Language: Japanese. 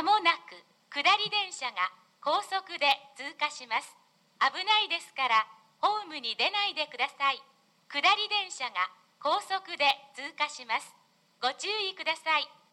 もなく下り電車が高速で通過します。危ないですからホームに出ないでください。下り電車が高速で通過します。ご注意ください。